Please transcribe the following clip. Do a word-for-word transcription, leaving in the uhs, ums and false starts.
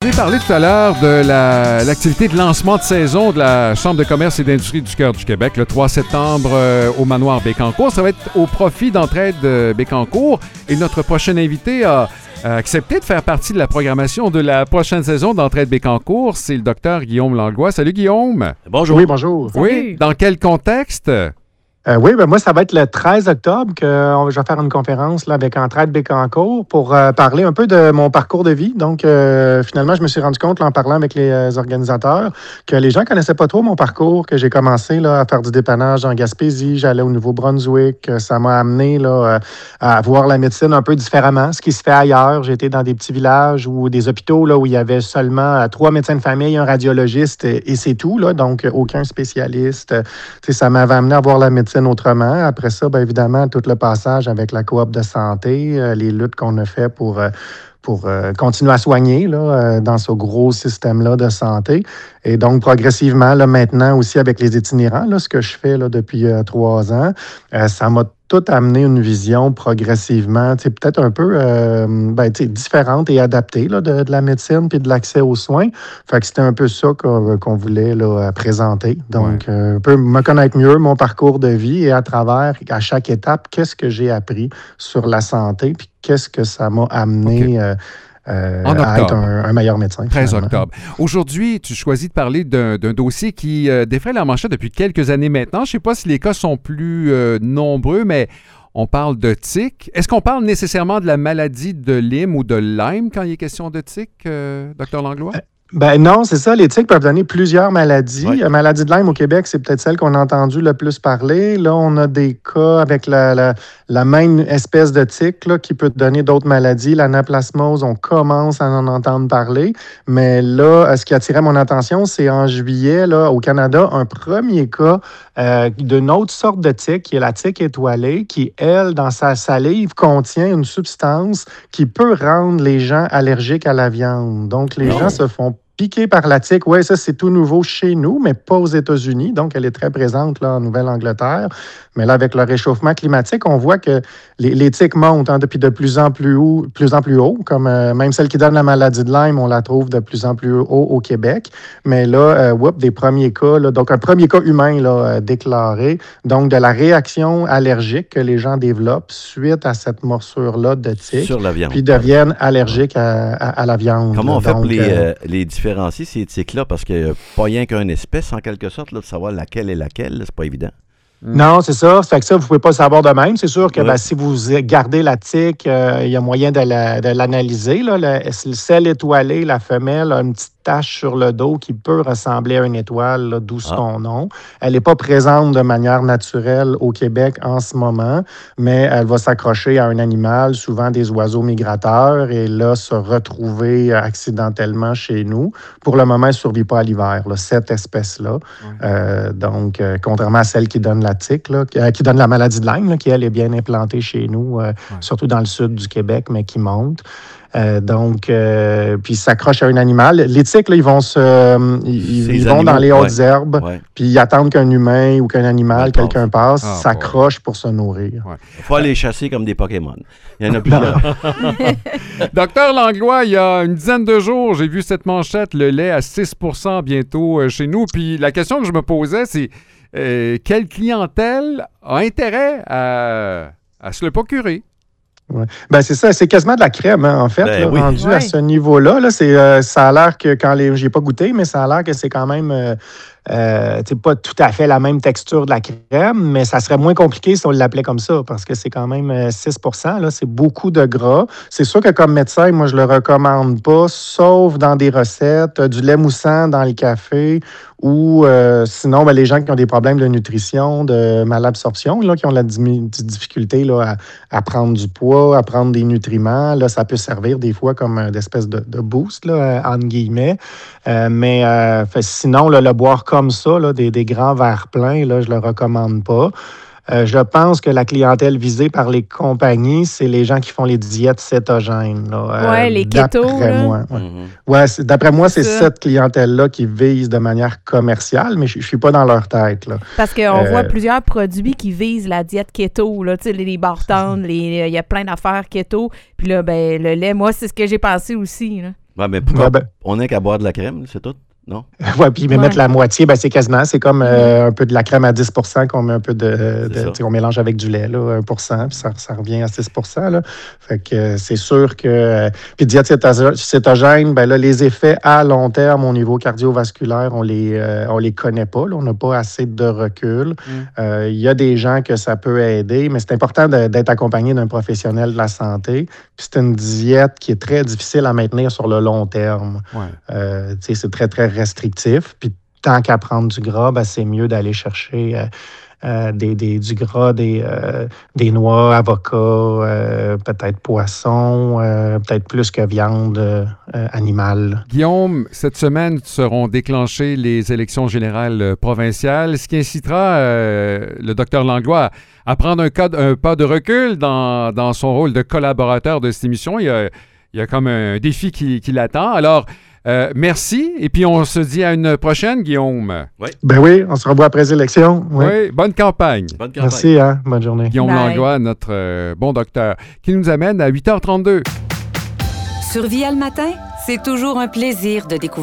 ai parlé tout à l'heure de la, l'activité de lancement de saison de la Chambre de commerce et d'industrie du cœur du Québec, le trois septembre euh, au Manoir Bécancour. Ça va être au profit d'Entraide euh, Bécancour. Et notre prochain invité a, a accepté de faire partie de la programmation de la prochaine saison d'Entraide Bécancour. C'est le docteur Guillaume Langlois. Salut Guillaume. Bonjour. Oui, bonjour. Oui, Salut. dans quel contexte? Euh, oui, ben moi, ça va être le treize octobre que euh, je vais faire une conférence là, avec Entraide Bécancour pour euh, parler un peu de mon parcours de vie. Donc, euh, finalement, je me suis rendu compte là, en parlant avec les euh, organisateurs que les gens connaissaient pas trop mon parcours, que j'ai commencé là, à faire du dépannage en Gaspésie, j'allais au Nouveau-Brunswick. Que ça m'a amené là, euh, à voir la médecine un peu différemment, ce qui se fait ailleurs. J'ai été dans des petits villages ou des hôpitaux là, où il y avait seulement euh, trois médecins de famille, un radiologiste et, et c'est tout. Là, donc, aucun spécialiste. Euh, ça m'avait amené à voir la médecine autrement. Après ça, bien évidemment, tout le passage avec la coop de santé, euh, les luttes qu'on a fait pour, euh, pour euh, continuer à soigner là, euh, dans ce gros système-là de santé. Et donc, progressivement, là, maintenant aussi avec les itinérants, là, ce que je fais là, depuis euh, trois ans, euh, ça m'a tout amené une vision progressivement, peut-être un peu euh, ben, différente et adaptée là, de, de la médecine puis de l'accès aux soins. Fait que c'était un peu ça qu'on, qu'on voulait là, présenter. Donc, ouais. euh, un peu me connaître mieux, mon parcours de vie et à travers, à chaque étape, qu'est-ce que j'ai appris sur la santé puis qu'est-ce que ça m'a amené okay. euh, Euh, à être un, un meilleur médecin. treize octobre. Aujourd'hui, tu choisis de parler d'un, d'un dossier qui euh, défraie la manchette depuis quelques années maintenant. Je ne sais pas si les cas sont plus euh, nombreux, mais on parle de tic. Est-ce qu'on parle nécessairement de la maladie de Lyme ou de Lyme quand il est question de tic, euh, docteur Langlois? Euh, Ben non, c'est ça. Les tiques peuvent donner plusieurs maladies. Oui. La maladie de Lyme au Québec, c'est peut-être celle qu'on a entendu le plus parler. Là, on a des cas avec la, la, la même espèce de tique là, qui peut donner d'autres maladies. L'anaplasmose, on commence à en entendre parler. Mais là, ce qui attirait mon attention, c'est en juillet, là, au Canada, un premier cas euh, d'une autre sorte de tique, qui est la tique étoilée, qui, elle, dans sa salive, contient une substance qui peut rendre les gens allergiques à la viande. Donc, les oh. gens se font piqué par la tique. Oui, ça, c'est tout nouveau chez nous, mais pas aux États-Unis. Donc, elle est très présente là, en Nouvelle-Angleterre. Mais là, avec le réchauffement climatique, on voit que les, les tiques montent hein, depuis de plus en plus haut, plus en plus haut comme euh, même celle qui donne la maladie de Lyme, on la trouve de plus en plus haut au Québec. Mais là, euh, whoop, des premiers cas, là, donc un premier cas humain là, euh, déclaré, donc de la réaction allergique que les gens développent suite à cette morsure-là de tique. Sur la viande. Puis deviennent allergiques à, à, à la viande. Comment on là, fait donc, pour les, euh, euh, les différencier, ces tiques-là? Parce que pas rien qu'une espèce, en quelque sorte, là, de savoir laquelle est laquelle, là, c'est pas évident. Non, c'est ça. Ça fait que ça, vous ne pouvez pas le savoir de même. C'est sûr que ouais. ben, si vous gardez la tique, euh, il y a moyen de, la, de l'analyser. Là. Le, celle étoilée, la femelle, a une petite tache sur le dos qui peut ressembler à une étoile, là, d'où ah. son nom. Elle n'est pas présente de manière naturelle au Québec en ce moment, mais elle va s'accrocher à un animal, souvent des oiseaux migrateurs, et là, se retrouver accidentellement chez nous. Pour le moment, elle ne survit pas à l'hiver, là, cette espèce-là. Ouais. Euh, donc, euh, contrairement à celle qui donne la tique, là, qui, euh, qui donne la maladie de Lyme, là, qui, elle, est bien implantée chez nous, euh, ouais. surtout dans le sud du Québec, mais qui monte. Euh, donc, euh, puis s'accrochent à un animal. Les tiques, là, ils vont se, euh, ils, ils vont dans les hautes ouais. herbes, ouais. puis ils attendent qu'un humain ou qu'un animal, ouais, quelqu'un passe, ah, s'accroche ouais. pour se nourrir. Ouais. Il faut aller chasser comme des Pokémon. Il y en a plusieurs. Docteur Langlois, il y a une dizaine de jours, j'ai vu cette manchette, le lait à six pour cent bientôt chez nous. Puis la question que je me posais, c'est euh, quelle clientèle a intérêt à, à se le procurer? Ouais. Ben c'est ça, c'est quasiment de la crème, hein, en fait, ben, là, oui. rendu ouais. à ce niveau-là. Là, c'est, euh, ça a l'air que quand les. J'ai pas goûté, mais ça a l'air que c'est quand même euh, euh, pas tout à fait la même texture de la crème, mais ça serait moins compliqué si on l'appelait comme ça, parce que c'est quand même euh, six pour cent, là, c'est beaucoup de gras. C'est sûr que comme médecin, moi, je le recommande pas, sauf dans des recettes, euh, du lait moussant dans le café, ou euh, sinon, ben, les gens qui ont des problèmes de nutrition, de malabsorption, là, qui ont la difficulté là, à, à prendre du poids, à prendre des nutriments, là, ça peut servir des fois comme une espèce de, de boost, là, entre guillemets. Euh, mais euh, fait, sinon, là, le boire comme ça, là, des, des grands verres pleins, là, je ne le recommande pas. Euh, je pense que la clientèle visée par les compagnies, c'est les gens qui font les diètes cétogènes. Oui, euh, les keto. D'après moi, ouais. Mm-hmm. ouais, c'est, d'après moi, c'est, c'est cette clientèle-là qui vise de manière commerciale, mais je ne suis pas dans leur tête. Là. Parce qu'on euh, voit plusieurs produits qui visent la diète keto. Là, les, les barres tendres, il y a plein d'affaires keto. Puis là, ben, le lait, moi, c'est ce que j'ai pensé aussi. Là. Ouais, mais pourquoi Ouais, ben- on n'a qu'à boire de la crème, c'est tout? Non? Oui, puis mais Ouais. mettre la moitié, ben, c'est quasiment, c'est comme euh, un peu de la crème à dix pour cent qu'on met un peu de, C'est ça. de tu sais, on mélange avec du lait, là, un pour cent, puis ça, ça revient à six pour cent. Là. Fait que euh, c'est sûr que. euh, puis diète cétazo- cétogène, ben là, les effets à long terme au niveau cardiovasculaire, on les, euh, on les connaît pas. Là, on n'a pas assez de recul. Euh, Il y a des gens que ça peut aider, mais c'est important de- d'être accompagné d'un professionnel de la santé. Puis c'est une diète qui est très difficile à maintenir sur le long terme. Ouais. Euh, tu sais, c'est très, très restrictif. Puis tant qu'à prendre du gras, ben, c'est mieux d'aller chercher euh, euh, des, des- du gras, des, euh, des noix, avocats, euh, peut-être poisson, euh, peut-être plus que viande euh, euh, animale. Guillaume, cette semaine seront déclenchées les élections générales euh, provinciales, ce qui incitera euh, le docteur Langlois à prendre un, cas- un pas de recul dans, dans son rôle de collaborateur de cette émission. Il y a, il y a comme un défi qui, qui l'attend. Alors, euh, merci. Et puis, on se dit à une prochaine, Guillaume. Ben oui, on se revoit après les élections. Oui. Oui, bonne campagne. Bonne campagne. Merci, hein? Bonne journée. Guillaume Bye. Langlois, notre euh, bon docteur, qui nous amène à huit heures trente-deux. Sur Via le matin, c'est toujours un plaisir de découvrir